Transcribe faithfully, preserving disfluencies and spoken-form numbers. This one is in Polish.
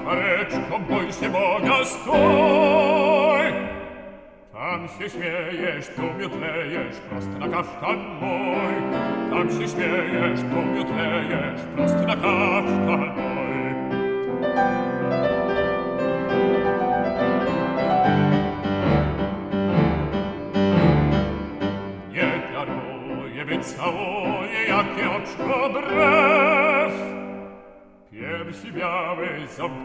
Pareczko, bój się Boga, stój! Tam się śmiejesz, tu miotlejesz, prosto na kaftan mój. Tam się śmiejesz, tu miotlejesz, prosto na kaftan mój. Nie daruję, wycałuję, jakie oczko brew. Piersi białe, ząb